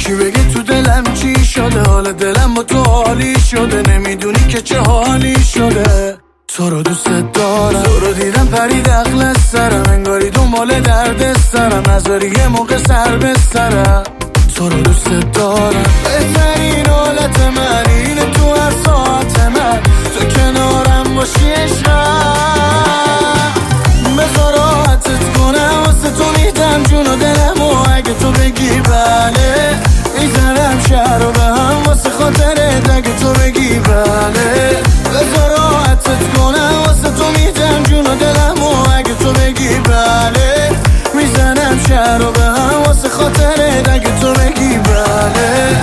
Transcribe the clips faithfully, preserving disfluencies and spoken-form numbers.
یکی بگه تو دلم چی شده، حال دلم با تو حالی شده، نمیدونی که چه حالی شده. تو رو دوست دارم، تو رو دیدم پرید عقل از سرم، انگاری دنبال درد سرم، نذاری یه موقع سر به سرم. تو رو دوست دارم، بهترین حالت من اینه تو هر ساعت من تو کنارم باشی عشقم. بذار راحتت کنم واسه تو میدم جون و دلم و اگه تو بگی بله میزنم شهر رو به هم واسه خاطرت اگه تو بگی بله. بذار راحتت کنم واسه تو میدم جون و دلم و اگه تو بگی بله میزنم شهر رو به هم واسه خاطرت اگه تو بگی بله.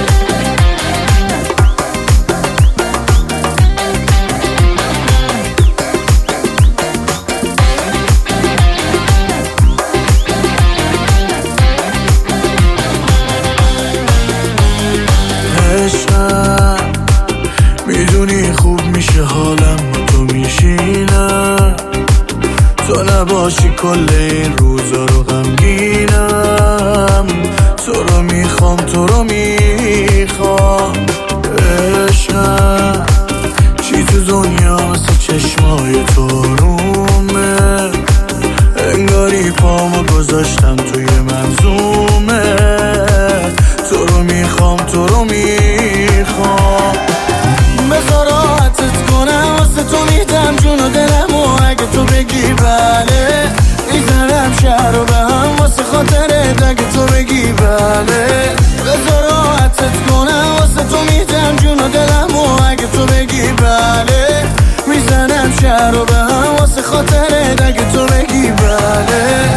میدونی خوب میشه حالم با تو میشینم، تو نباشی کل این روزا رو غمگینم. تو رو میخوام تو رو میخوام عشقم، چی تو دنیا مثل چشمای تو رومه، انگاری پامو گذاشتم توی منظومه. تو رو میخوام تو رو میخوام، بذار راحتت کنم واسه تو میدم جون و دلم و اگه تو بگی بله میزنم شهر رو به هم واسه خاطرت اگه تو بگی بله. بذار راحتت کنم واسه تو میدم جون و دلم و اگه تو بگی بله میزنم شهر رو به هم واسه خاطرت اگه تو بگی بله.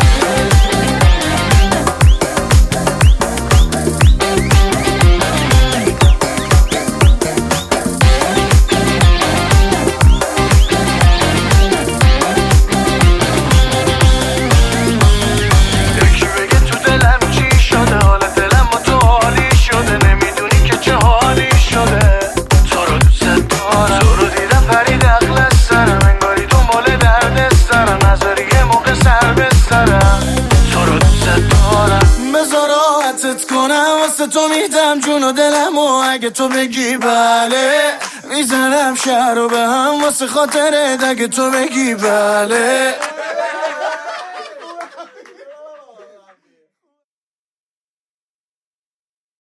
واسه تو میدم جون و دلم و اگه تو بگی بله میزنم شهر رو به هم واسه خاطرت اگه تو بگی بله.